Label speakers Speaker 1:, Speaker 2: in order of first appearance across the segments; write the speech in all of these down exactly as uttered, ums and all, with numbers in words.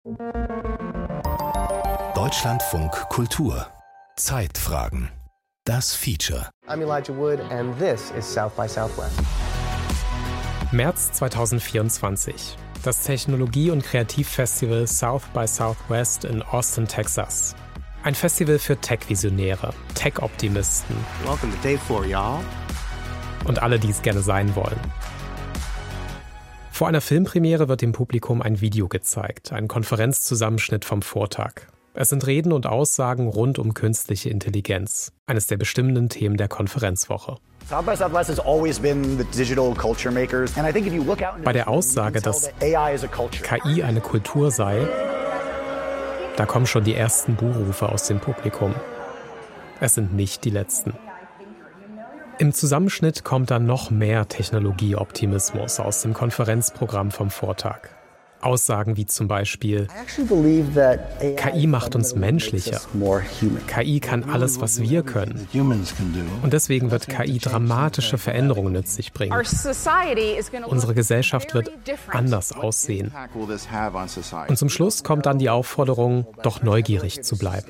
Speaker 1: Deutschlandfunk Kultur. Zeitfragen. Das Feature.
Speaker 2: I'm Elijah Wood and this is South by Southwest.
Speaker 3: März zweitausendvierundzwanzig. Das Technologie- und Kreativfestival South by Southwest in Austin, Texas. Ein Festival für Tech-Visionäre, Tech-Optimisten.
Speaker 2: Welcome to Day Four, y'all.
Speaker 3: Und alle, die es gerne sein wollen. Vor einer Filmpremiere wird dem Publikum ein Video gezeigt, ein Konferenzzusammenschnitt vom Vortag. Es sind Reden und Aussagen rund um künstliche Intelligenz, eines der bestimmenden Themen der Konferenzwoche. Bei der Aussage, dass K I eine Kultur sei, da kommen schon die ersten Buhrufe aus dem Publikum. Es sind nicht die letzten. Im Zusammenschnitt kommt dann noch mehr Technologieoptimismus aus dem Konferenzprogramm vom Vortag. Aussagen wie zum Beispiel: K I macht uns menschlicher. K I kann alles, was wir können. Und deswegen wird K I dramatische Veränderungen mit sich bringen. Unsere Gesellschaft wird anders aussehen. Und zum Schluss kommt dann die Aufforderung, doch neugierig zu bleiben.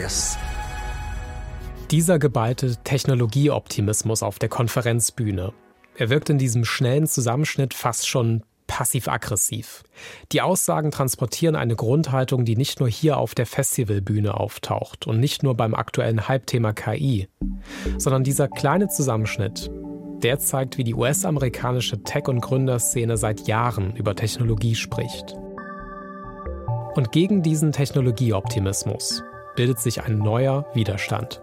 Speaker 3: Dieser geballte Technologieoptimismus auf der Konferenzbühne, er wirkt in diesem schnellen Zusammenschnitt fast schon passiv-aggressiv. Die Aussagen transportieren eine Grundhaltung, die nicht nur hier auf der Festivalbühne auftaucht und nicht nur beim aktuellen Hype-Thema K I, sondern dieser kleine Zusammenschnitt, der zeigt, wie die U S-amerikanische Tech- und Gründerszene seit Jahren über Technologie spricht. Und gegen diesen Technologieoptimismus bildet sich ein neuer Widerstand.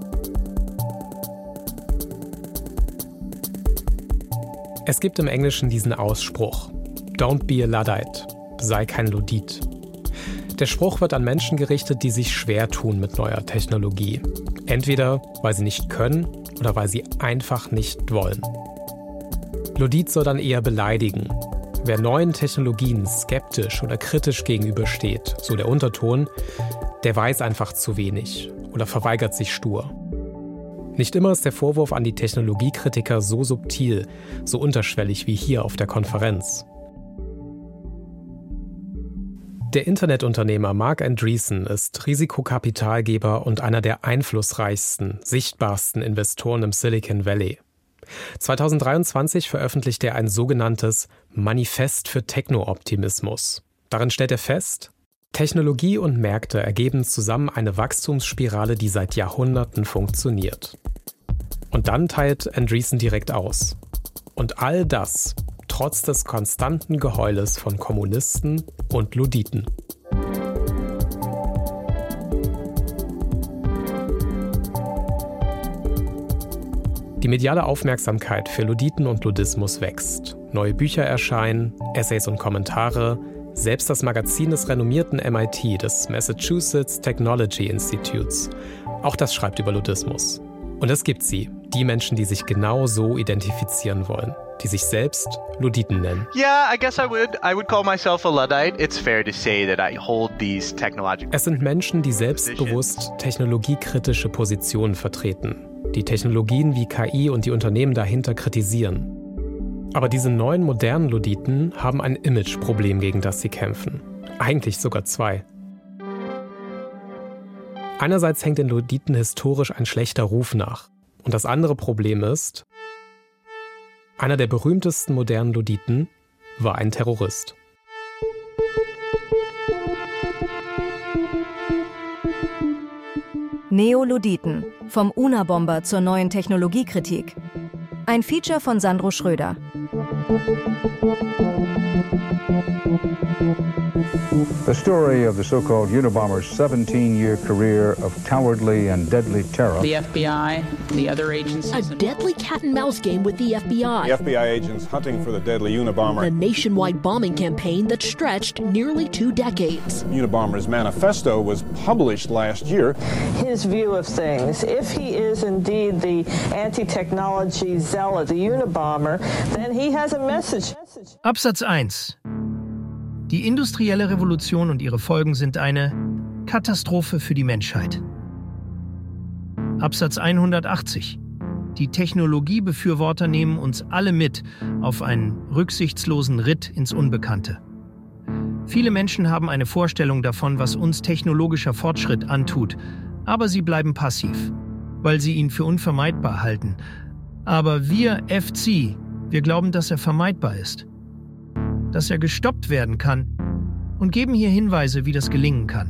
Speaker 3: Es gibt im Englischen diesen Ausspruch: Don't be a Luddite, sei kein Luddit. Der Spruch wird an Menschen gerichtet, die sich schwer tun mit neuer Technologie. Entweder weil sie nicht können oder weil sie einfach nicht wollen. Luddit soll dann eher beleidigen. Wer neuen Technologien skeptisch oder kritisch gegenübersteht, so der Unterton, der weiß einfach zu wenig oder verweigert sich stur. Nicht immer ist der Vorwurf an die Technologiekritiker so subtil, so unterschwellig wie hier auf der Konferenz. Der Internetunternehmer Marc Andreessen ist Risikokapitalgeber und einer der einflussreichsten, sichtbarsten Investoren im Silicon Valley. zweitausenddreiundzwanzig veröffentlichte er ein sogenanntes Manifest für Techno-Optimismus. Darin stellt er fest: Technologie und Märkte ergeben zusammen eine Wachstumsspirale, die seit Jahrhunderten funktioniert. Und dann teilt Andreessen direkt aus. Und all das trotz des konstanten Geheules von Kommunisten und Ludditen. Die mediale Aufmerksamkeit für Ludditen und Luddismus wächst. Neue Bücher erscheinen, Essays und Kommentare. Selbst das Magazin des renommierten M I T, des Massachusetts Technology Institutes, auch das schreibt über Luddismus. Und es gibt sie, die Menschen, die sich genau so identifizieren wollen, die sich selbst Ludditen nennen.
Speaker 4: Yeah, I guess I would. I would call myself a Luddite. It's fair to say that I hold these technological.
Speaker 3: Es sind Menschen, die selbstbewusst technologiekritische Positionen vertreten, die Technologien wie K I und die Unternehmen dahinter kritisieren. Aber diese neuen modernen Ludditen haben ein Imageproblem, gegen das sie kämpfen. Eigentlich sogar zwei. Einerseits hängt den Ludditen historisch ein schlechter Ruf nach. Und das andere Problem ist: einer der berühmtesten modernen Ludditen war ein Terrorist.
Speaker 5: Neo-Ludditen, vom Unabomber zur neuen Technologiekritik. Ein Feature von Sandro Schröder.
Speaker 6: The story of the so-called Unabomber's seventeen-year career of cowardly and deadly terror.
Speaker 7: The F B I, the other agencies.
Speaker 8: A deadly cat-and-mouse game with the F B I.
Speaker 9: The F B I agents hunting for the deadly Unabomber.
Speaker 8: A nationwide bombing campaign that stretched nearly two decades.
Speaker 9: Unabomber's manifesto was published last year.
Speaker 10: His view of things, if he is indeed the anti-technology zealot, the Unabomber, then he has a message.
Speaker 11: Absatz eins. Die industrielle Revolution und ihre Folgen sind eine Katastrophe für die Menschheit. Absatz hundertachtzig. Die Technologiebefürworter nehmen uns alle mit auf einen rücksichtslosen Ritt ins Unbekannte. Viele Menschen haben eine Vorstellung davon, was uns technologischer Fortschritt antut, aber sie bleiben passiv, weil sie ihn für unvermeidbar halten. Aber wir F C, wir glauben, dass er vermeidbar ist, dass er gestoppt werden kann und geben hier Hinweise, wie das gelingen kann.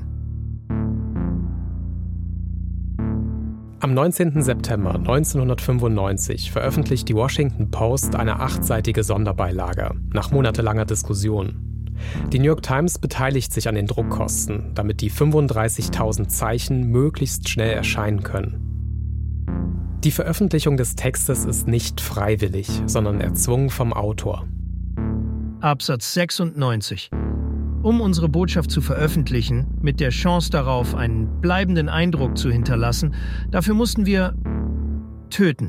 Speaker 3: Am neunzehnten September neunzehnhundertfünfundneunzig veröffentlicht die Washington Post eine achtseitige Sonderbeilage nach monatelanger Diskussion. Die New York Times beteiligt sich an den Druckkosten, damit die fünfunddreißigtausend Zeichen möglichst schnell erscheinen können. Die Veröffentlichung des Textes ist nicht freiwillig, sondern erzwungen vom Autor.
Speaker 11: Absatz sechsundneunzig. Um unsere Botschaft zu veröffentlichen, mit der Chance darauf, einen bleibenden Eindruck zu hinterlassen, dafür mussten wir töten.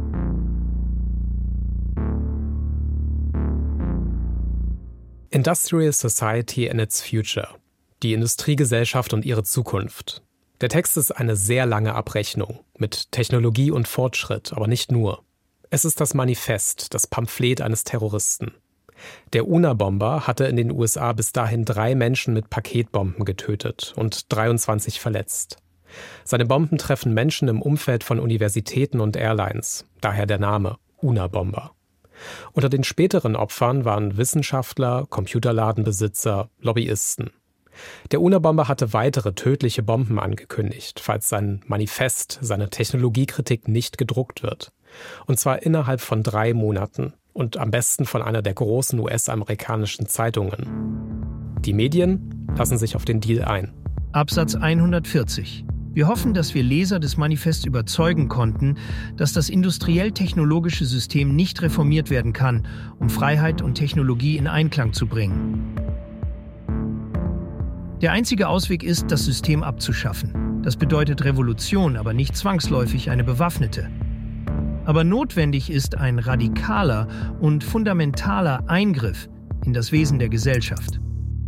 Speaker 3: Industrial Society and its Future. Die Industriegesellschaft und ihre Zukunft. Der Text ist eine sehr lange Abrechnung mit Technologie und Fortschritt, aber nicht nur. Es ist das Manifest, das Pamphlet eines Terroristen. Der Unabomber hatte in den U S A bis dahin drei Menschen mit Paketbomben getötet und dreiundzwanzig verletzt. Seine Bomben treffen Menschen im Umfeld von Universitäten und Airlines, daher der Name Unabomber. Unter den späteren Opfern waren Wissenschaftler, Computerladenbesitzer, Lobbyisten. Der Unabomber hatte weitere tödliche Bomben angekündigt, falls sein Manifest, seine Technologiekritik nicht gedruckt wird. Und zwar innerhalb von drei Monaten und am besten von einer der großen U S-amerikanischen Zeitungen. Die Medien lassen sich auf den Deal ein.
Speaker 11: Absatz hundertvierzig. Wir hoffen, dass wir Leser des Manifests überzeugen konnten, dass das industriell-technologische System nicht reformiert werden kann, um Freiheit und Technologie in Einklang zu bringen. Der einzige Ausweg ist, das System abzuschaffen. Das bedeutet Revolution, aber nicht zwangsläufig eine bewaffnete. Aber notwendig ist ein radikaler und fundamentaler Eingriff in das Wesen der Gesellschaft.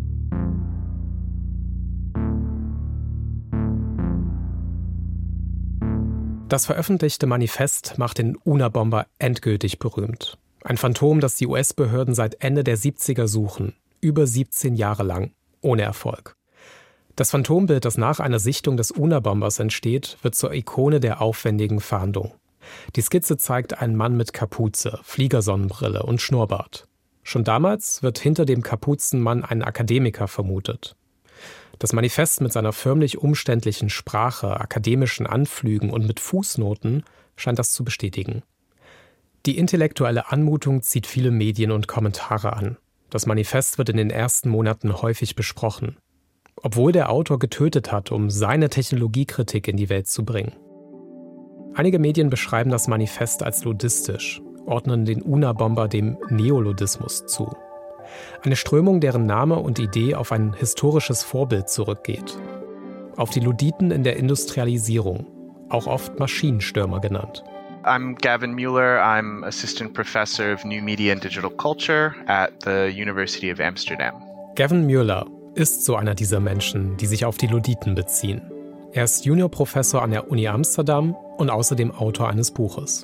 Speaker 3: Das veröffentlichte Manifest macht den Unabomber endgültig berühmt. Ein Phantom, das die U S-Behörden seit Ende der siebziger suchen, über siebzehn Jahre lang, ohne Erfolg. Das Phantombild, das nach einer Sichtung des Unabombers entsteht, wird zur Ikone der aufwendigen Fahndung. Die Skizze zeigt einen Mann mit Kapuze, Fliegersonnenbrille und Schnurrbart. Schon damals wird hinter dem Kapuzenmann ein Akademiker vermutet. Das Manifest mit seiner förmlich umständlichen Sprache, akademischen Anflügen und mit Fußnoten scheint das zu bestätigen. Die intellektuelle Anmutung zieht viele Medien und Kommentare an. Das Manifest wird in den ersten Monaten häufig besprochen. Obwohl der Autor getötet hat, um seine Technologiekritik in die Welt zu bringen. Einige Medien beschreiben das Manifest als ludistisch, ordnen den Unabomber dem Neoludismus zu. Eine Strömung, deren Name und Idee auf ein historisches Vorbild zurückgeht. Auf die Luditen in der Industrialisierung, auch oft Maschinenstürmer genannt.
Speaker 4: I'm Gavin Mueller. I'm Assistant Professor of New Media and Digital Culture at the University of Amsterdam.
Speaker 3: Gavin Mueller ist so einer dieser Menschen, die sich auf die Luditen beziehen. Er ist Juniorprofessor an der Uni Amsterdam und außerdem Autor eines Buches.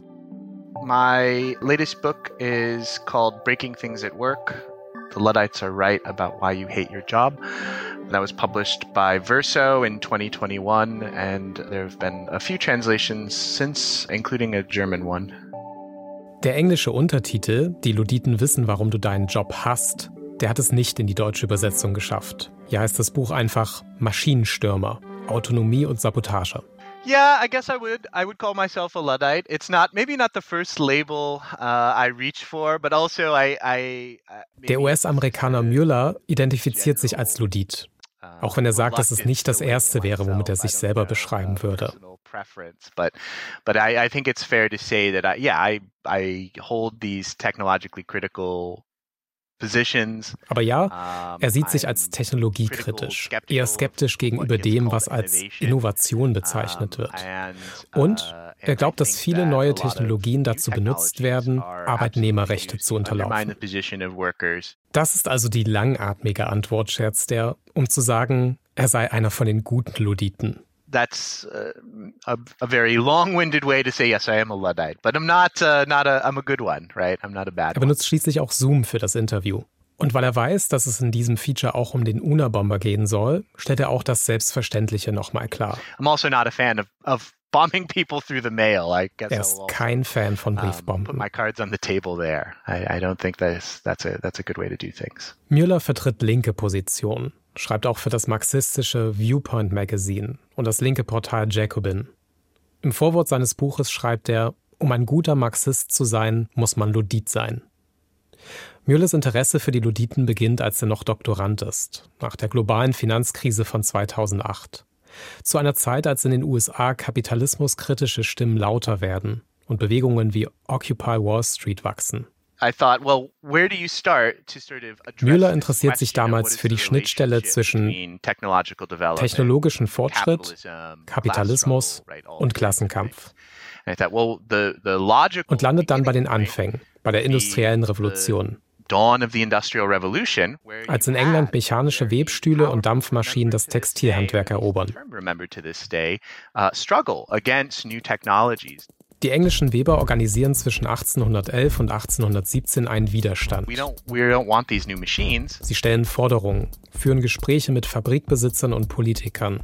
Speaker 4: My latest book is called Breaking Things at Work. The Luddites Are Right About Why You Hate Your Job. That was published by Verso in twenty twenty-one, and there have been a few translations since, including a German one.
Speaker 3: Der englische Untertitel, Die Luditen wissen, warum du deinen Job hasst, der hat es nicht in die deutsche Übersetzung geschafft. Hier heißt das Buch einfach Maschinenstürmer, Autonomie und Sabotage.
Speaker 4: Yeah, I guess I would. I would call myself a Luddite. It's not, maybe not the first label uh, I reach for, but also I... I uh,
Speaker 3: Der U S-Amerikaner Mueller identifiziert sich als Luddit, auch wenn er sagt, dass es nicht das Erste wäre, womit er sich selber beschreiben würde.
Speaker 4: But, but I, I think it's fair to say that, I, yeah, I, I hold these technologically critical
Speaker 3: Aber ja, er sieht sich als technologiekritisch, eher skeptisch gegenüber dem, was als Innovation bezeichnet wird. Und er glaubt, dass viele neue Technologien dazu benutzt werden, Arbeitnehmerrechte zu unterlaufen. Das ist also die langatmige Antwort, scherzt er, um zu sagen, er sei einer von den guten Luditen.
Speaker 4: That's uh, a, a very long-winded way to say, yes, I am a Luddite. But I'm not, uh, not a, I'm a good one, right? I'm not a bad one.
Speaker 3: Er benutzt schließlich auch Zoom für das Interview. Und weil er weiß, dass es in diesem Feature auch um den Unabomber gehen soll, stellt er auch das Selbstverständliche nochmal klar.
Speaker 4: I'm also not a fan of, of bombing people through the mail. I guess
Speaker 3: er ist kein Fan von Briefbomben.
Speaker 4: Um, put my cards on the table there. I, I don't think that's, that's, a, that's a good way to do things.
Speaker 3: Müller vertritt linke Positionen, schreibt auch für das marxistische Viewpoint Magazine und das linke Portal Jacobin. Im Vorwort seines Buches schreibt er, um ein guter Marxist zu sein, muss man Ludit sein. Müllers Interesse für die Luditen beginnt, als er noch Doktorand ist, nach der globalen Finanzkrise von zweitausendacht. Zu einer Zeit, als in den U S A kapitalismuskritische Stimmen lauter werden und Bewegungen wie Occupy Wall Street wachsen. Müller interessiert sich damals für die Schnittstelle zwischen technologischen Fortschritt, Kapitalismus und Klassenkampf. Und landet dann bei den Anfängen, bei der industriellen Revolution. Als in England mechanische Webstühle und Dampfmaschinen das Textilhandwerk erobern. Die englischen Weber organisieren zwischen achtzehnhundertelf und achtzehnhundertsiebzehn einen Widerstand. Sie stellen Forderungen, führen Gespräche mit Fabrikbesitzern und Politikern.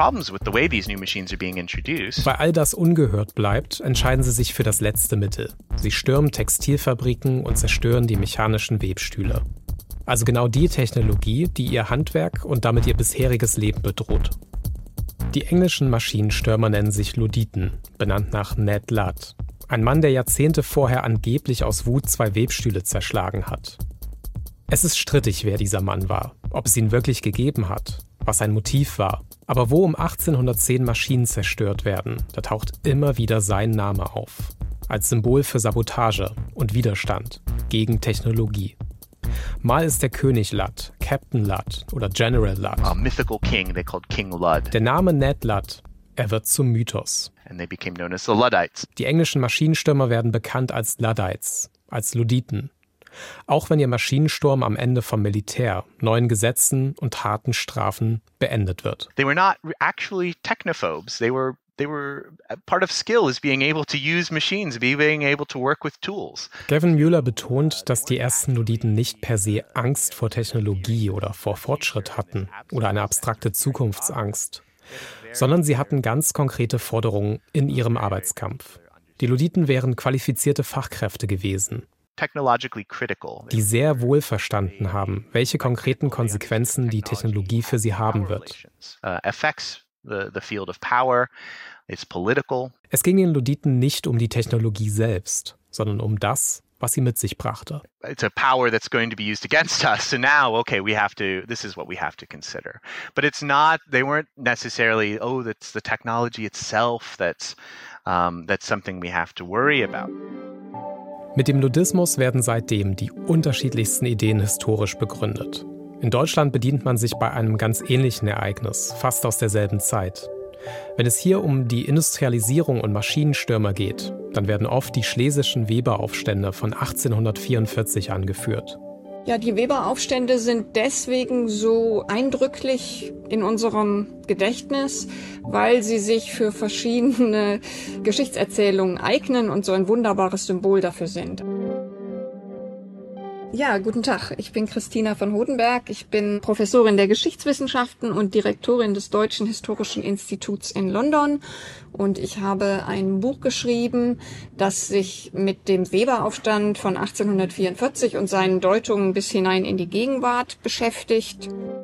Speaker 3: Weil all das ungehört bleibt, entscheiden sie sich für das letzte Mittel. Sie stürmen Textilfabriken und zerstören die mechanischen Webstühle. Also genau die Technologie, die ihr Handwerk und damit ihr bisheriges Leben bedroht. Die englischen Maschinenstürmer nennen sich Luditen, benannt nach Ned Ludd, ein Mann, der Jahrzehnte vorher angeblich aus Wut zwei Webstühle zerschlagen hat. Es ist strittig, wer dieser Mann war, ob es ihn wirklich gegeben hat, was sein Motiv war. Aber wo um achtzehnhundertzehn Maschinen zerstört werden, da taucht immer wieder sein Name auf, als Symbol für Sabotage und Widerstand gegen Technologie. Mal ist der König Ludd, Captain Ludd oder General Ludd.
Speaker 4: A mythical king they called King Ludd.
Speaker 3: Der Name Ned Ludd, er wird zum Mythos.
Speaker 4: And they became known as the Luddites.
Speaker 3: Die englischen Maschinenstürmer werden bekannt als Luddites, als Luditen. Auch wenn ihr Maschinensturm am Ende vom Militär, neuen Gesetzen und harten Strafen beendet wird.
Speaker 4: They were not actually technophobes. They were They were part of skill is being able to use machines, being able to work with tools.
Speaker 3: Gavin Müller betont, dass die ersten Luditen nicht per se Angst vor Technologie oder vor Fortschritt hatten oder eine abstrakte Zukunftsangst, sondern sie hatten ganz konkrete Forderungen in ihrem Arbeitskampf. Die Luditen wären qualifizierte Fachkräfte gewesen, die sehr wohl verstanden haben, welche konkreten Konsequenzen die Technologie für sie haben wird.
Speaker 4: The, the field of power is political.
Speaker 3: Es ging den Luditen nicht um die Technologie selbst, sondern um das, was sie mit sich brachte.
Speaker 4: It's a power that's going to be used against us. So now, okay, we have to, this is what we have to consider. But it's not, they weren't necessarily, oh, that's the technology itself that's, um, that's something we have to worry about.
Speaker 3: Mit dem Ludismus werden seitdem die unterschiedlichsten Ideen historisch begründet. In Deutschland bedient man sich bei einem ganz ähnlichen Ereignis, fast aus derselben Zeit. Wenn es hier um die Industrialisierung und Maschinenstürmer geht, dann werden oft die schlesischen Weberaufstände von achtzehnhundertvierundvierzig angeführt.
Speaker 12: Ja, die Weberaufstände sind deswegen so eindrücklich in unserem Gedächtnis, weil sie sich für verschiedene Geschichtserzählungen eignen und so ein wunderbares Symbol dafür sind. Ja, guten Tag. Ich bin Christina von Hodenberg. Ich bin Professorin der Geschichtswissenschaften und Direktorin des Deutschen Historischen Instituts in London. Und ich habe ein Buch geschrieben, das sich mit dem Weberaufstand von achtzehnhundertvierundvierzig und seinen Deutungen bis hinein in die Gegenwart beschäftigt.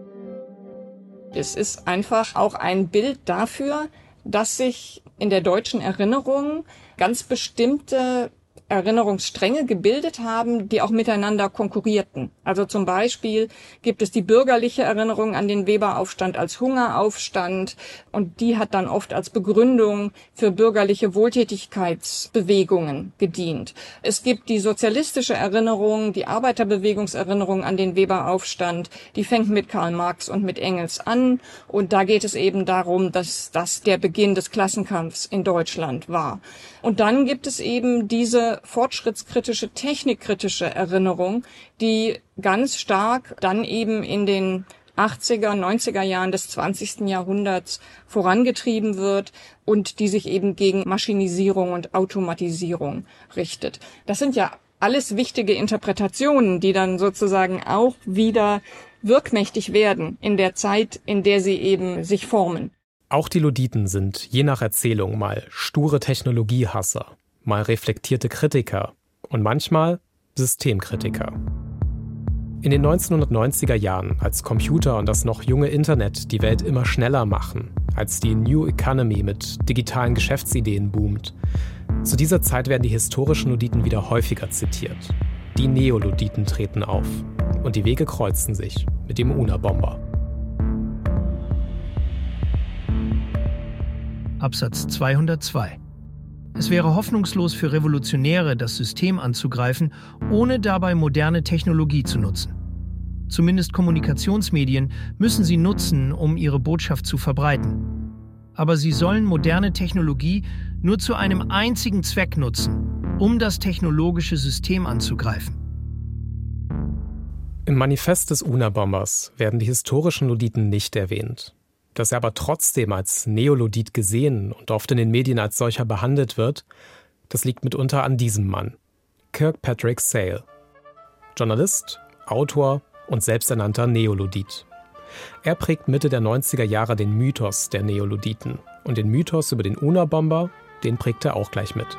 Speaker 12: Es ist einfach auch ein Bild dafür, dass sich in der deutschen Erinnerung ganz bestimmte Erinnerungsstränge gebildet haben, die auch miteinander konkurrierten. Also zum Beispiel gibt es die bürgerliche Erinnerung an den Weberaufstand als Hungeraufstand und die hat dann oft als Begründung für bürgerliche Wohltätigkeitsbewegungen gedient. Es gibt die sozialistische Erinnerung, die Arbeiterbewegungserinnerung an den Weberaufstand, die fängt mit Karl Marx und mit Engels an und da geht es eben darum, dass das der Beginn des Klassenkampfs in Deutschland war. Und dann gibt es eben diese fortschrittskritische, technikkritische Erinnerung, die ganz stark dann eben in den achtziger, neunziger Jahren des zwanzigsten Jahrhunderts vorangetrieben wird und die sich eben gegen Maschinisierung und Automatisierung richtet. Das sind ja alles wichtige Interpretationen, die dann sozusagen auch wieder wirkmächtig werden in der Zeit, in der sie eben sich formen.
Speaker 3: Auch die Ludditen sind je nach Erzählung mal sture Technologiehasser, mal reflektierte Kritiker und manchmal Systemkritiker. In den neunzehnhundertneunziger Jahren, als Computer und das noch junge Internet die Welt immer schneller machen, als die New Economy mit digitalen Geschäftsideen boomt, zu dieser Zeit werden die historischen Ludditen wieder häufiger zitiert. Die Neoludditen treten auf und die Wege kreuzen sich mit dem Unabomber.
Speaker 11: Absatz zweihundertzwei. Es wäre hoffnungslos für Revolutionäre, das System anzugreifen, ohne dabei moderne Technologie zu nutzen. Zumindest Kommunikationsmedien müssen sie nutzen, um ihre Botschaft zu verbreiten. Aber sie sollen moderne Technologie nur zu einem einzigen Zweck nutzen, um das technologische System anzugreifen.
Speaker 3: Im Manifest des Unabombers werden die historischen Ludditen nicht erwähnt. Dass er aber trotzdem als Neoluddit gesehen und oft in den Medien als solcher behandelt wird, das liegt mitunter an diesem Mann, Kirkpatrick Sale. Journalist, Autor und selbsternannter Neoluddit. Er prägt Mitte der neunziger Jahre den Mythos der Neoludditen. Und den Mythos über den Unabomber, den prägt er auch gleich mit.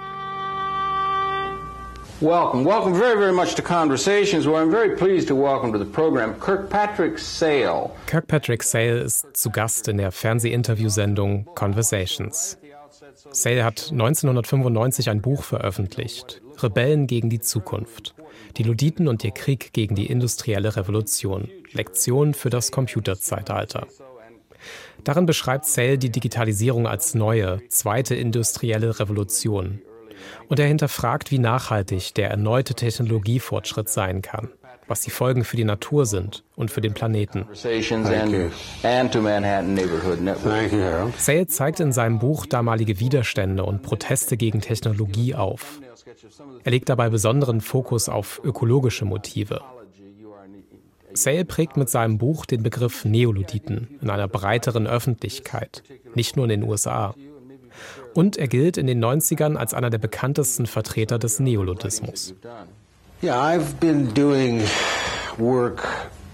Speaker 13: Welcome, welcome very, very much to Conversations, where I'm very pleased to welcome to the program Kirkpatrick Sale.
Speaker 3: Kirkpatrick Sale ist zu Gast in der Fernsehinterviewsendung Conversations. Sale hat neunzehnhundertfünfundneunzig ein Buch veröffentlicht, Rebellen gegen die Zukunft. Die Ludditen und ihr Krieg gegen die industrielle Revolution. Lektion für das Computerzeitalter. Darin beschreibt Sale die Digitalisierung als neue, zweite industrielle Revolution. Und er hinterfragt, wie nachhaltig der erneute Technologiefortschritt sein kann, was die Folgen für die Natur sind und für den Planeten. Sale zeigt in seinem Buch damalige Widerstände und Proteste gegen Technologie auf. Er legt dabei besonderen Fokus auf ökologische Motive. Sale prägt mit seinem Buch den Begriff Neoludditen in einer breiteren Öffentlichkeit, nicht nur in den U S A. Und er gilt in den neunzigern als einer der bekanntesten Vertreter des Neoluddismus.
Speaker 14: Yeah, I've been doing work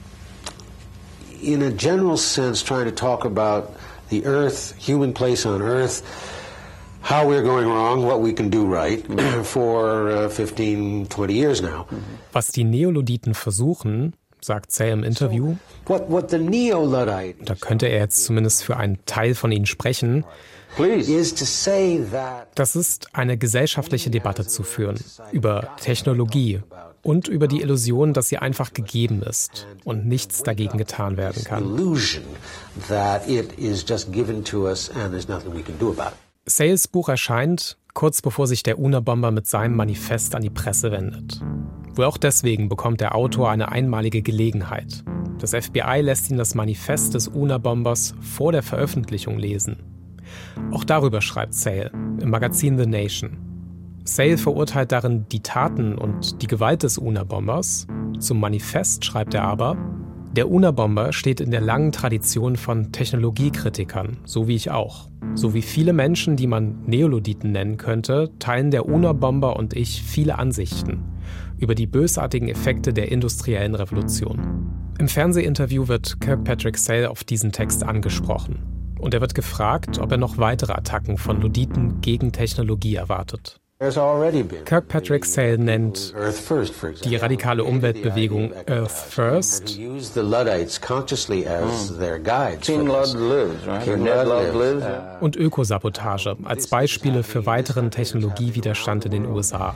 Speaker 14: in a general sense trying to talk about the Earth, human place on Earth, how we're going wrong, what we can do right for uh, fifteen, twenty years now.
Speaker 3: Was die Neoludditen versuchen, sagt Sale im Interview,
Speaker 14: what, what the Neo-Luddite,
Speaker 3: da könnte er jetzt zumindest für einen Teil von ihnen sprechen, das ist, eine gesellschaftliche Debatte zu führen über Technologie und über die Illusion, dass sie einfach gegeben ist und nichts dagegen getan werden kann. Sales Buch erscheint, kurz bevor sich der Unabomber mit seinem Manifest an die Presse wendet. Wohl auch deswegen bekommt der Autor eine einmalige Gelegenheit. Das F B I lässt ihn das Manifest des Unabombers vor der Veröffentlichung lesen. Auch darüber schreibt Sale im Magazin The Nation. Sale verurteilt darin die Taten und die Gewalt des Unabombers. Zum Manifest schreibt er aber, der Unabomber steht in der langen Tradition von Technologiekritikern, so wie ich auch. So wie viele Menschen, die man Neoludditen nennen könnte, teilen der Unabomber und ich viele Ansichten über die bösartigen Effekte der industriellen Revolution. Im Fernsehinterview wird Kirkpatrick Sale auf diesen Text angesprochen. Und er wird gefragt, ob er noch weitere Attacken von Ludditen gegen Technologie erwartet. Kirkpatrick Sale nennt die radikale Umweltbewegung Earth First und Ökosabotage als Beispiele für weiteren Technologiewiderstand in den U S A.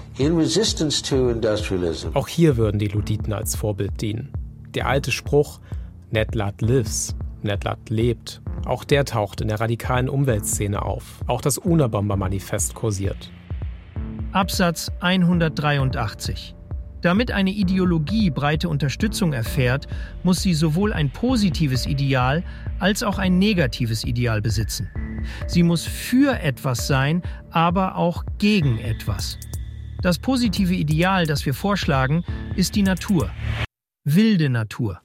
Speaker 3: Auch hier würden die Ludditen als Vorbild dienen. Der alte Spruch "Ned Ludd lives", Ned Ludd lebt, auch der taucht in der radikalen Umweltszene auf. Auch das Unabomber-Manifest kursiert.
Speaker 11: Absatz hundertdreiundachtzig. Damit eine Ideologie breite Unterstützung erfährt, muss sie sowohl ein positives Ideal als auch ein negatives Ideal besitzen. Sie muss für etwas sein, aber auch gegen etwas. Das positive Ideal, das wir vorschlagen, ist die Natur. Wilde Natur.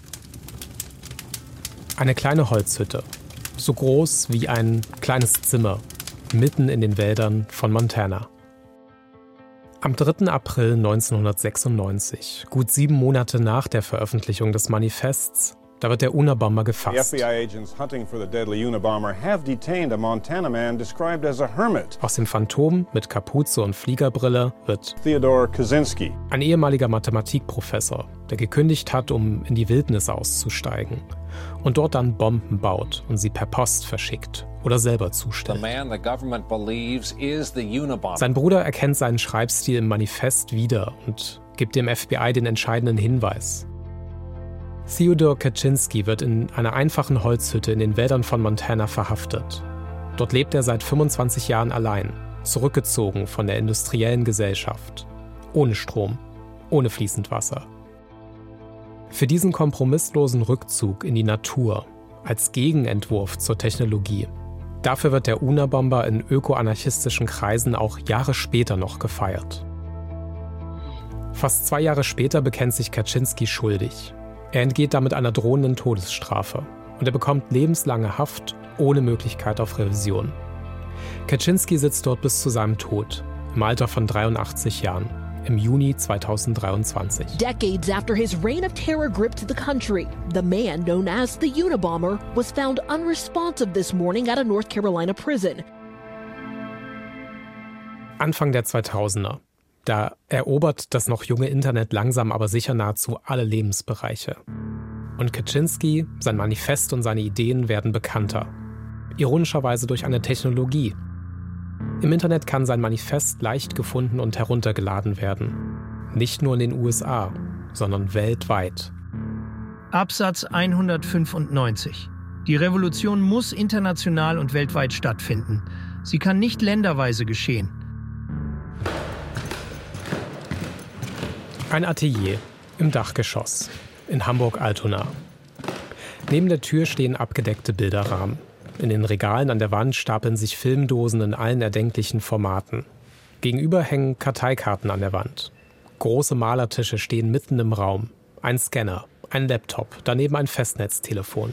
Speaker 3: Eine kleine Holzhütte, so groß wie ein kleines Zimmer, mitten in den Wäldern von Montana. Am dritten April neunzehnhundertsechsundneunzig, gut sieben Monate nach der Veröffentlichung des Manifests, da wird der Unabomber gefasst.
Speaker 9: The F B I agents hunting for the deadly Unabomber have detained a Montana man described as a hermit.
Speaker 3: Aus dem Phantom mit Kapuze und Fliegerbrille wird
Speaker 9: Theodore Kaczynski,
Speaker 3: ein ehemaliger Mathematikprofessor, der gekündigt hat, um in die Wildnis auszusteigen und dort dann Bomben baut und sie per Post verschickt oder selber zustellt. Sein Bruder erkennt seinen Schreibstil im Manifest wieder und gibt dem F B I den entscheidenden Hinweis. Theodore Kaczynski wird in einer einfachen Holzhütte in den Wäldern von Montana verhaftet. Dort lebt er seit fünfundzwanzig Jahren allein, zurückgezogen von der industriellen Gesellschaft. Ohne Strom, ohne fließend Wasser. Für diesen kompromisslosen Rückzug in die Natur, als Gegenentwurf zur Technologie, dafür wird der Unabomber in öko-anarchistischen Kreisen auch Jahre später noch gefeiert. Fast zwei Jahre später bekennt sich Kaczynski schuldig. Er entgeht damit einer drohenden Todesstrafe und er bekommt lebenslange Haft ohne Möglichkeit auf Revision. Kaczynski sitzt dort bis zu seinem Tod, im Alter von dreiundachtzig Jahren, im Juni zweitausenddreiundzwanzig.
Speaker 8: Decades after his reign of terror gripped the country, the man known as the Unabomber was found unresponsive this morning at a North Carolina prison.
Speaker 3: Anfang der zweitausender. Da erobert das noch junge Internet langsam aber sicher nahezu alle Lebensbereiche. Und Kaczynski, sein Manifest und seine Ideen werden bekannter. Ironischerweise durch eine Technologie. Im Internet kann sein Manifest leicht gefunden und heruntergeladen werden. Nicht nur in den U S A, sondern weltweit.
Speaker 11: Absatz hundertfünfundneunzig. Die Revolution muss international und weltweit stattfinden. Sie kann nicht länderweise geschehen.
Speaker 3: Ein Atelier im Dachgeschoss in Hamburg-Altona. Neben der Tür stehen abgedeckte Bilderrahmen. In den Regalen an der Wand stapeln sich Filmdosen in allen erdenklichen Formaten. Gegenüber hängen Karteikarten an der Wand. Große Malertische stehen mitten im Raum. Ein Scanner, ein Laptop, daneben ein Festnetztelefon.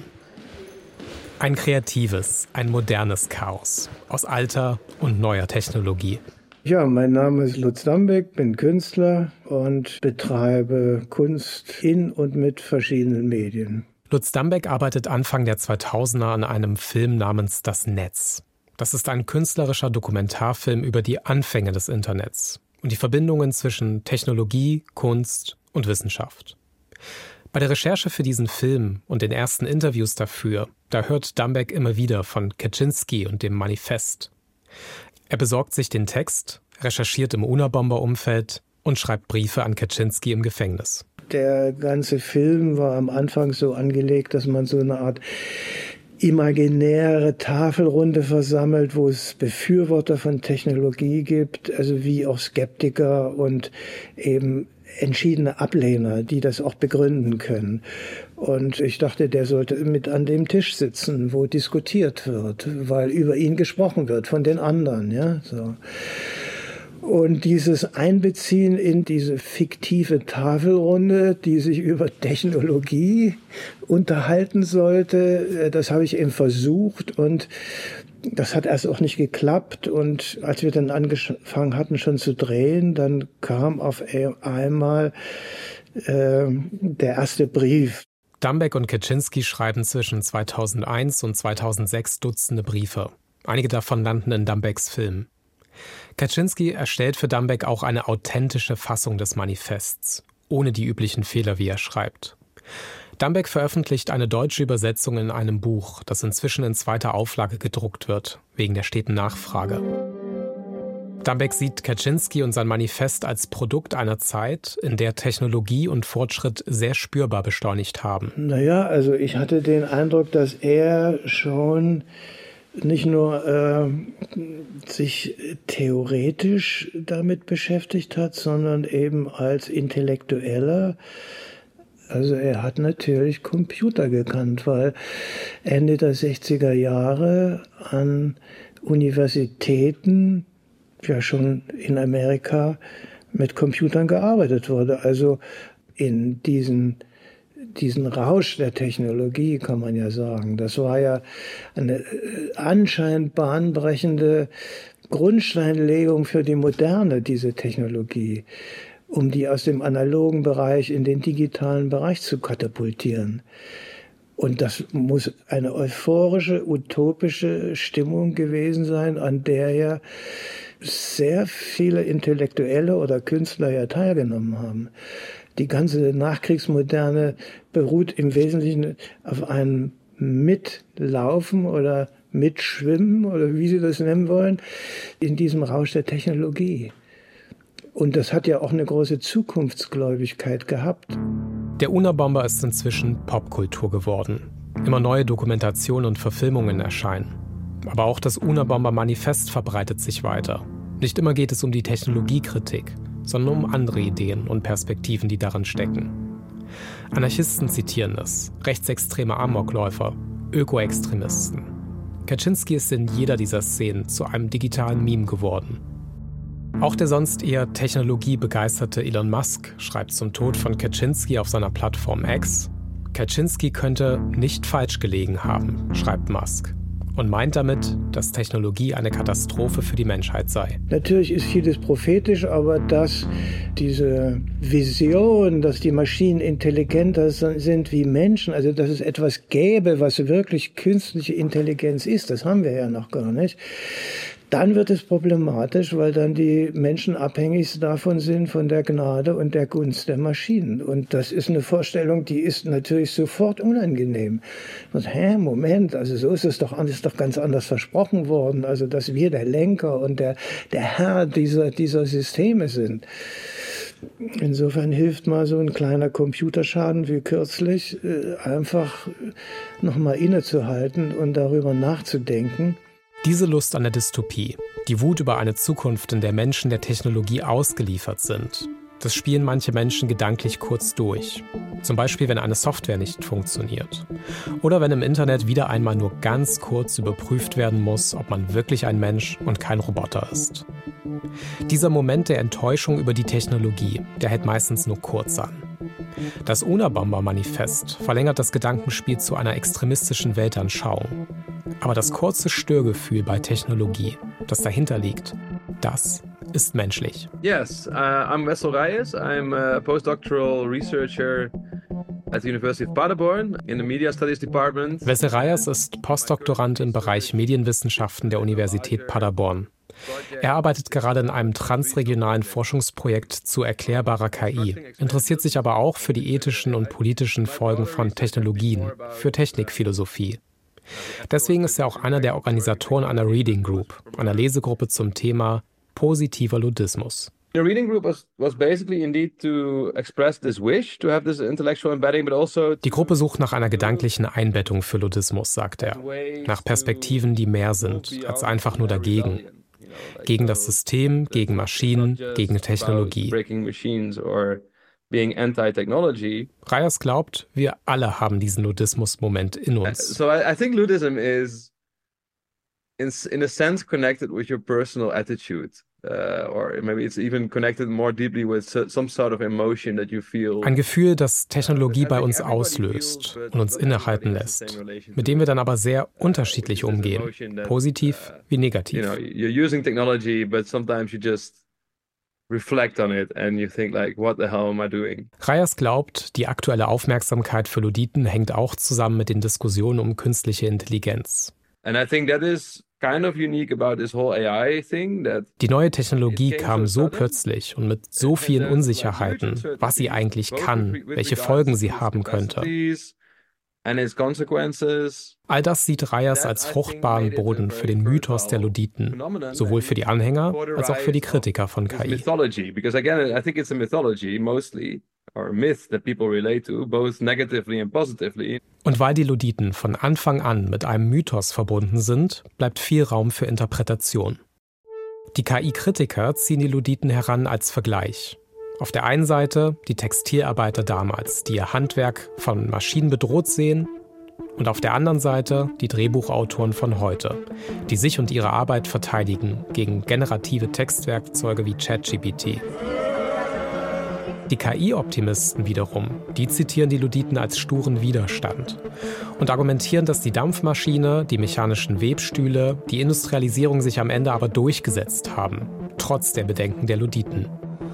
Speaker 3: Ein kreatives, ein modernes Chaos aus alter und neuer Technologie.
Speaker 15: Ja, mein Name ist Lutz Dambeck, bin Künstler und betreibe Kunst in und mit verschiedenen Medien.
Speaker 3: Lutz Dambeck arbeitet Anfang der zweitausender an einem Film namens Das Netz. Das ist ein künstlerischer Dokumentarfilm über die Anfänge des Internets und die Verbindungen zwischen Technologie, Kunst und Wissenschaft. Bei der Recherche für diesen Film und den ersten Interviews dafür, da hört Dambeck immer wieder von Kaczynski und dem Manifest. Er besorgt sich den Text, recherchiert im Unabomber-Umfeld und schreibt Briefe an Kaczynski im Gefängnis.
Speaker 15: Der ganze Film war am Anfang so angelegt, dass man so eine Art imaginäre Tafelrunde versammelt, wo es Befürworter von Technologie gibt, also wie auch Skeptiker und eben entschiedene Ablehner, die das auch begründen können. Und ich dachte, der sollte mit an dem Tisch sitzen, wo diskutiert wird, weil über ihn gesprochen wird von den anderen, ja, so. Und dieses Einbeziehen in diese fiktive Tafelrunde, die sich über Technologie unterhalten sollte, das habe ich eben versucht und das hat erst auch nicht geklappt. Und als wir dann angefangen hatten schon zu drehen, dann kam auf einmal äh, der erste Brief.
Speaker 3: Dambeck und Kaczynski schreiben zwischen zweitausendeins und zweitausendsechs Dutzende Briefe. Einige davon landen in Dambecks Film. Kaczynski erstellt für Dambeck auch eine authentische Fassung des Manifests, ohne die üblichen Fehler, wie er schreibt. Dambeck veröffentlicht eine deutsche Übersetzung in einem Buch, das inzwischen in zweiter Auflage gedruckt wird, wegen der steten Nachfrage. Dambeck sieht Kaczynski und sein Manifest als Produkt einer Zeit, in der Technologie und Fortschritt sehr spürbar beschleunigt haben.
Speaker 15: Naja, also ich hatte den Eindruck, dass er schon nicht nur äh, sich theoretisch damit beschäftigt hat, sondern eben als Intellektueller. Also er hat natürlich Computer gekannt, weil Ende der sechziger Jahre an Universitäten, ja schon in Amerika, mit Computern gearbeitet wurde. Also in diesen diesen Rausch der Technologie, kann man ja sagen. Das war ja eine anscheinend bahnbrechende Grundsteinlegung für die Moderne, diese Technologie, um die aus dem analogen Bereich in den digitalen Bereich zu katapultieren. Und das muss eine euphorische, utopische Stimmung gewesen sein, an der ja sehr viele Intellektuelle oder Künstler ja teilgenommen haben. Die ganze Nachkriegsmoderne beruht im Wesentlichen auf einem Mitlaufen oder Mitschwimmen oder wie Sie das nennen wollen, in diesem Rausch der Technologie. Und das hat ja auch eine große Zukunftsgläubigkeit gehabt.
Speaker 3: Der Unabomber ist inzwischen Popkultur geworden. Immer neue Dokumentationen und Verfilmungen erscheinen. Aber auch das Unabomber-Manifest verbreitet sich weiter. Nicht immer geht es um die Technologiekritik, sondern um andere Ideen und Perspektiven, die darin stecken. Anarchisten zitieren es, rechtsextreme Amokläufer, Ökoextremisten. Kaczynski ist in jeder dieser Szenen zu einem digitalen Meme geworden. Auch der sonst eher technologiebegeisterte Elon Musk schreibt zum Tod von Kaczynski auf seiner Plattform X: Kaczynski könnte nicht falsch gelegen haben, schreibt Musk. Und meint damit, dass Technologie eine Katastrophe für die Menschheit sei.
Speaker 15: Natürlich ist vieles prophetisch, aber dass diese Vision, dass die Maschinen intelligenter sind wie Menschen, also dass es etwas gäbe, was wirklich künstliche Intelligenz ist, das haben wir ja noch gar nicht. Dann wird es problematisch, weil dann die Menschen abhängig davon sind, von der Gnade und der Gunst der Maschinen. Und das ist eine Vorstellung, die ist natürlich sofort unangenehm. Und, hä, Moment, also so ist es doch, ist doch ganz anders versprochen worden, also dass wir der Lenker und der, der Herr dieser, dieser Systeme sind. Insofern hilft mal so ein kleiner Computerschaden wie kürzlich, einfach nochmal innezuhalten und darüber nachzudenken.
Speaker 3: Diese Lust an der Dystopie, die Wut über eine Zukunft, in der Menschen der Technologie ausgeliefert sind, das spielen manche Menschen gedanklich kurz durch. Zum Beispiel, wenn eine Software nicht funktioniert. Oder wenn im Internet wieder einmal nur ganz kurz überprüft werden muss, ob man wirklich ein Mensch und kein Roboter ist. Dieser Moment der Enttäuschung über die Technologie, der hält meistens nur kurz an. Das Unabomber-Manifest verlängert das Gedankenspiel zu einer extremistischen Weltanschauung. Aber das kurze Störgefühl bei Technologie, das dahinter liegt, das ist menschlich.
Speaker 16: Yes, uh, I'm Wessel Reyes. I'm a postdoctoral researcher at the University of Paderborn in the Media Studies Department.
Speaker 3: Wessel Reyes ist Postdoktorand im Bereich Medienwissenschaften der Universität Paderborn. Er arbeitet gerade in einem transregionalen Forschungsprojekt zu erklärbarer K I, interessiert sich aber auch für die ethischen und politischen Folgen von Technologien, für Technikphilosophie. Deswegen ist er auch einer der Organisatoren einer Reading Group, einer Lesegruppe zum Thema positiver Ludismus.
Speaker 16: The reading group was, was basically indeed to express this wish to have this intellectual embedding, but also
Speaker 3: Die Gruppe sucht nach einer gedanklichen Einbettung für Ludismus, sagt er. Nach Perspektiven, die mehr sind als einfach nur dagegen. Gegen das System, gegen Maschinen, gegen Technologie. Reyes glaubt, wir alle haben diesen Ludismus-Moment in uns.
Speaker 16: So I, I think Ludism is in, in a sense connected with your personal attitude. Uh, or maybe it's even connected more deeply with some sort of emotion that you feel.
Speaker 3: Ein Gefühl, das Technologie bei uns auslöst und uns innehalten lässt, mit dem wir dann aber sehr unterschiedlich umgehen, positiv wie negativ.
Speaker 16: You know, you're using technology, but sometimes you just reflect on it and you think like, what the hell am I doing?
Speaker 3: Reyes glaubt, die aktuelle Aufmerksamkeit für Luditen hängt auch zusammen mit den Diskussionen um künstliche Intelligenz.
Speaker 16: And I think that is kind of unique about this whole A I thing, that
Speaker 3: die neue Technologie kam so plötzlich und mit so vielen Unsicherheiten, was sie eigentlich kann, welche Folgen sie haben könnte. All das sieht Reyes als fruchtbaren Boden für den Mythos der Luditen, sowohl für die Anhänger als auch für die Kritiker von K I. Und weil die Luditen von Anfang an mit einem Mythos verbunden sind, bleibt viel Raum für Interpretation. Die K I-Kritiker ziehen die Luditen heran als Vergleich. Auf der einen Seite die Textilarbeiter damals, die ihr Handwerk von Maschinen bedroht sehen, und auf der anderen Seite die Drehbuchautoren von heute, die sich und ihre Arbeit verteidigen gegen generative Textwerkzeuge wie ChatGPT. Die K I-Optimisten wiederum, die zitieren die Luditen als sturen Widerstand und argumentieren, dass die Dampfmaschine, die mechanischen Webstühle, die Industrialisierung sich am Ende aber durchgesetzt haben, trotz der Bedenken der Luditen.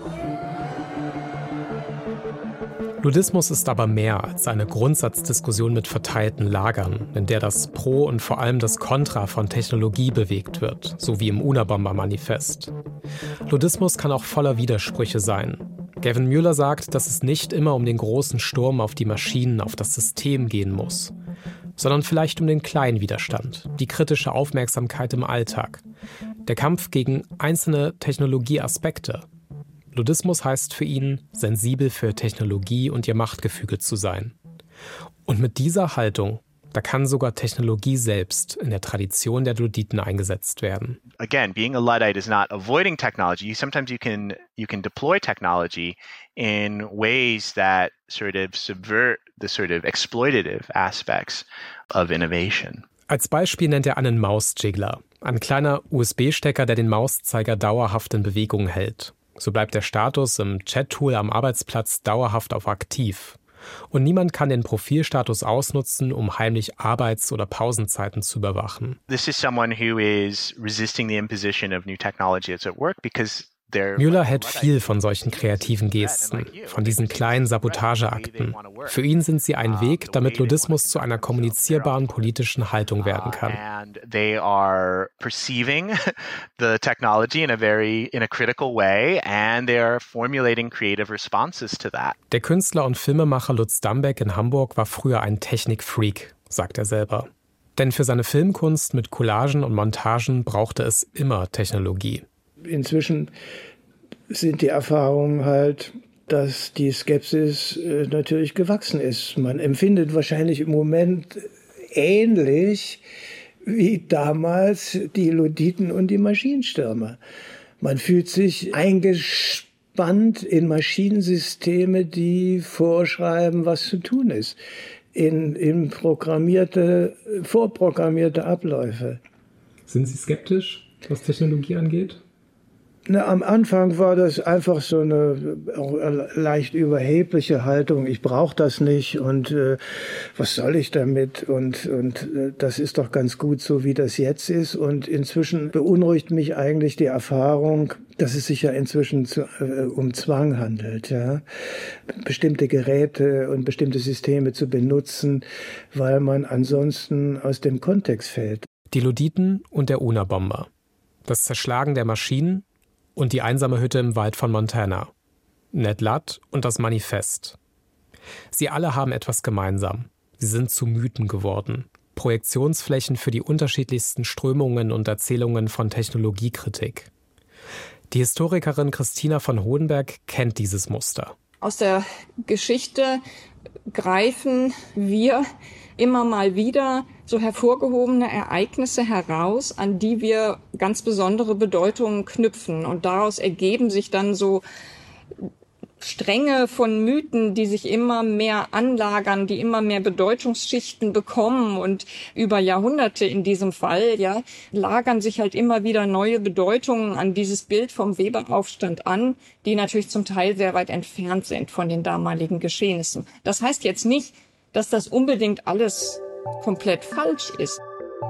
Speaker 3: Ludismus ist aber mehr als eine Grundsatzdiskussion mit verteilten Lagern, in der das Pro und vor allem das Kontra von Technologie bewegt wird, so wie im Unabomber-Manifest. Ludismus kann auch voller Widersprüche sein. Gavin Mueller sagt, dass es nicht immer um den großen Sturm auf die Maschinen, auf das System gehen muss, sondern vielleicht um den kleinen Widerstand, die kritische Aufmerksamkeit im Alltag, der Kampf gegen einzelne Technologieaspekte. Ludismus heißt für ihn, sensibel für Technologie und ihr Machtgefüge zu sein. Und mit dieser Haltung, da kann sogar Technologie selbst in der Tradition der Luditen eingesetzt werden.
Speaker 4: Again, being a Luddite is not avoiding technology. Sometimes you can you can deploy technology in ways that sort of subvert the sort of exploitative aspects of innovation.
Speaker 3: Als Beispiel nennt er einen Mausjiggler, ein kleiner U S B-Stecker, der den Mauszeiger dauerhaft in Bewegung hält. So bleibt der Status im Chat-Tool am Arbeitsplatz dauerhaft auf aktiv. Und niemand kann den Profilstatus ausnutzen, um heimlich Arbeits- oder Pausenzeiten zu überwachen.
Speaker 4: This is someone who is resisting the imposition of new technology that's at work because
Speaker 3: Mueller hält viel von solchen kreativen Gesten, von diesen kleinen Sabotageakten. Für ihn sind sie ein Weg, damit Ludismus zu einer kommunizierbaren politischen Haltung werden kann.
Speaker 4: They are perceiving the technology in a very in a critical way and they are formulating creative responses to that.
Speaker 3: Der Künstler und Filmemacher Lutz Dambeck in Hamburg war früher ein Technikfreak, sagt er selber. Denn für seine Filmkunst mit Collagen und Montagen brauchte es immer Technologie.
Speaker 15: Inzwischen sind die Erfahrungen halt, dass die Skepsis äh, natürlich gewachsen ist. Man empfindet wahrscheinlich im Moment ähnlich wie damals die Luditen und die Maschinenstürmer. Man fühlt sich eingespannt in Maschinensysteme, die vorschreiben, was zu tun ist, in, in programmierte, vorprogrammierte Abläufe.
Speaker 3: Sind Sie skeptisch, was Technologie angeht?
Speaker 15: Na, am Anfang war das einfach so eine leicht überhebliche Haltung. Ich brauche das nicht und äh, was soll ich damit? Und, und äh, das ist doch ganz gut, so wie das jetzt ist. Und inzwischen beunruhigt mich eigentlich die Erfahrung, dass es sich ja inzwischen zu, äh, um Zwang handelt, ja, bestimmte Geräte und bestimmte Systeme zu benutzen, weil man ansonsten aus dem Kontext fällt.
Speaker 3: Die Luditen und der Unabomber. Das Zerschlagen der Maschinen und die einsame Hütte im Wald von Montana. Ned Ludd und das Manifest. Sie alle haben etwas gemeinsam. Sie sind zu Mythen geworden. Projektionsflächen für die unterschiedlichsten Strömungen und Erzählungen von Technologiekritik. Die Historikerin Christina von Hodenberg kennt dieses Muster.
Speaker 12: Aus der Geschichte greifen wir immer mal wieder so hervorgehobene Ereignisse heraus, an die wir ganz besondere Bedeutungen knüpfen. Und daraus ergeben sich dann so Stränge von Mythen, die sich immer mehr anlagern, die immer mehr Bedeutungsschichten bekommen. Und über Jahrhunderte in diesem Fall, ja, lagern sich halt immer wieder neue Bedeutungen an dieses Bild vom Weberaufstand an, die natürlich zum Teil sehr weit entfernt sind von den damaligen Geschehnissen. Das heißt jetzt nicht, dass das unbedingt alles komplett falsch ist.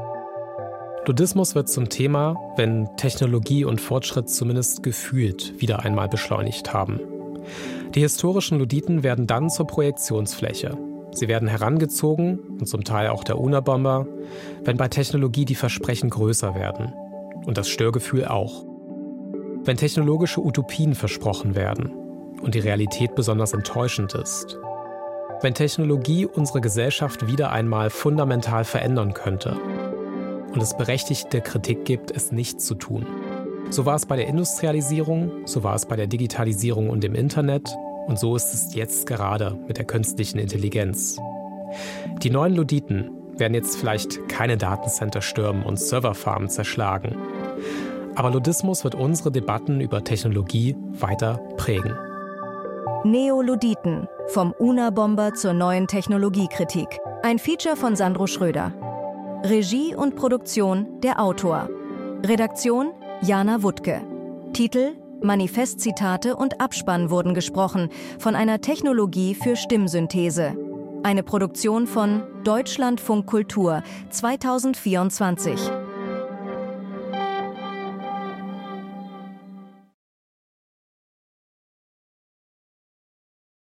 Speaker 3: Ludismus wird zum Thema, wenn Technologie und Fortschritt zumindest gefühlt wieder einmal beschleunigt haben. Die historischen Luditen werden dann zur Projektionsfläche. Sie werden herangezogen, und zum Teil auch der Unabomber, wenn bei Technologie die Versprechen größer werden. Und das Störgefühl auch. Wenn technologische Utopien versprochen werden und die Realität besonders enttäuschend ist. Wenn Technologie unsere Gesellschaft wieder einmal fundamental verändern könnte und es berechtigte Kritik gibt, es nicht zu tun. So war es bei der Industrialisierung, so war es bei der Digitalisierung und dem Internet und so ist es jetzt gerade mit der künstlichen Intelligenz. Die neuen Luditen werden jetzt vielleicht keine Datencenter stürmen und Serverfarmen zerschlagen. Aber Ludismus wird unsere Debatten über Technologie weiter prägen.
Speaker 5: Neoluditen, vom Unabomber zur neuen Technologiekritik. Ein Feature von Sandro Schröder. Regie und Produktion der Autor. Redaktion Jana Wuttke. Titel Manifestzitate und Abspann wurden gesprochen von einer Technologie für Stimmsynthese. Eine Produktion von Deutschlandfunk Kultur zweitausendvierundzwanzig.